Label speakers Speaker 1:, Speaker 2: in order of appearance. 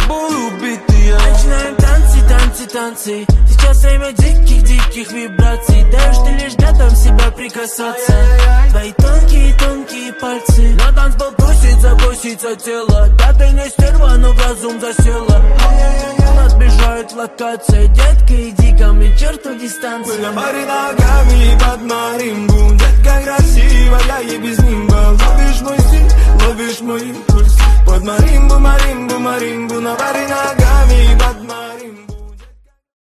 Speaker 1: тобой убитые.
Speaker 2: Начинаем танцы, танцы, танцы. Сейчас время диких вибраций. Даешь ты лишь готов себя прикасаться. Твои тонкие пальцы. На танцпол просится тело. Да ты не стерва, но в разум засела. Надбежает локация. Детка, иди ко мне, черту дистанцию.
Speaker 1: Пари ногами под маримбу. Детка красивая и без нимба. Ловишь мой стиль, ловишь мой импульс. Под маримбу, маримбу, маримбу. На пари ногами